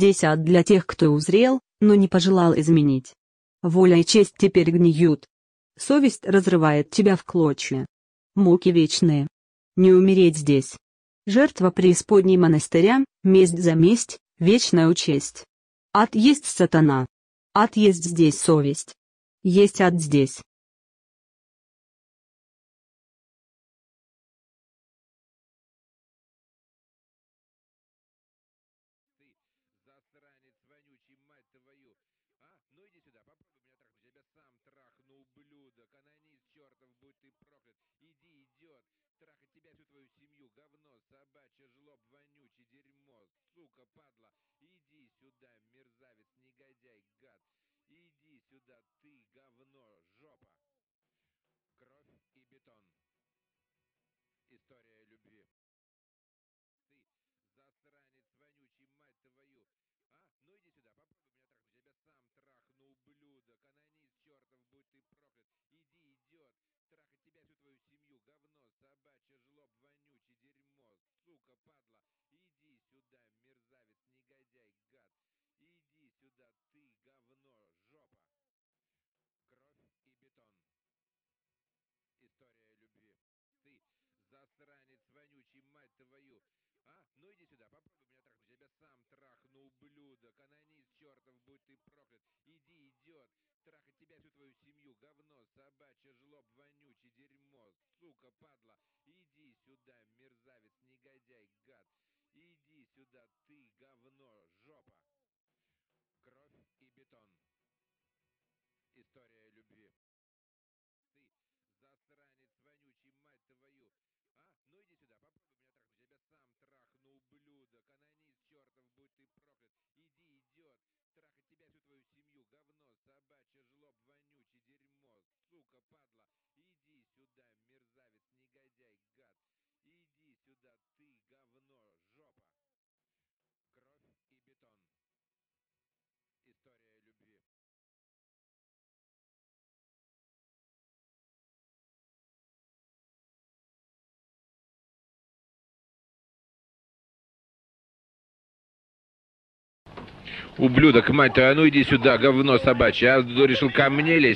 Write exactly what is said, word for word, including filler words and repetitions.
Здесь ад для тех, кто узрел, но не пожелал изменить. Воля и честь теперь гниют. Совесть разрывает тебя в клочья. Муки вечные. Не умереть здесь. Жертва преисподней монастыря, месть за месть, вечная участь. Ад есть сатана. Ад есть здесь совесть. Есть ад здесь. Засранец вонючий, мать твою. А, ну иди сюда, попробуй меня трахнуть. Я тебя сам трахну, ублюдок. Анонист чертов, будь ты проклят. Иди, идиот. Трахать тебя, всю твою семью. Говно, собачье, жлоб, вонючий, дерьмо. Сука, падла. Иди сюда, мерзавец, негодяй, гад. Иди сюда, ты, говно, жопа. Кровь и бетон. История любви. Ты, засранец вонючий, мать твою. А, ну иди сюда, попробуй меня трахнуть. Я тебя сам трахну, ублюдок. Анонист чертов, будь ты проклят. Иди, идиот. Трахать тебя, всю твою семью. Говно, собачье, жлоб, вонючий, дерьмо. Сука, падла. Иди сюда, мерзавец, негодяй, гад. Иди сюда, ты, говно, жопа. Кровь и бетон. История любви. Ты, засранец вонючий, мать твою. А, ну иди сюда, попробуй меня трахнуть. Я тебя сам трахну, ублюдок. Анонист чертов, будь ты проклят. Иди, идиот. Трахать тебя, всю твою семью. Говно, собачье, жлоб, вонючий, дерьмо. Сука, падла. Иди сюда, мерзавец, негодяй, гад. Иди сюда, ты, говно, жопа. Кровь и бетон. История любви. Ты, засранец вонючий, мать твою. А, ну иди сюда, попробуй меня трахнуть. Я тебя сам трахну, ублюдок. Анонист чертов, будь ты проклят. Иди, идиот. Трахать тебя, всю твою семью. Говно, собачье, жлоб, вонючий, дерьмо. Сука, падла. Иди сюда, мерзавец, негодяй, гад. Иди сюда, ты, говно, жопа. Кровь и бетон. История любви. Ублюдок, мать твою, а ну иди сюда, говно собачье. А решил ко мне лезть?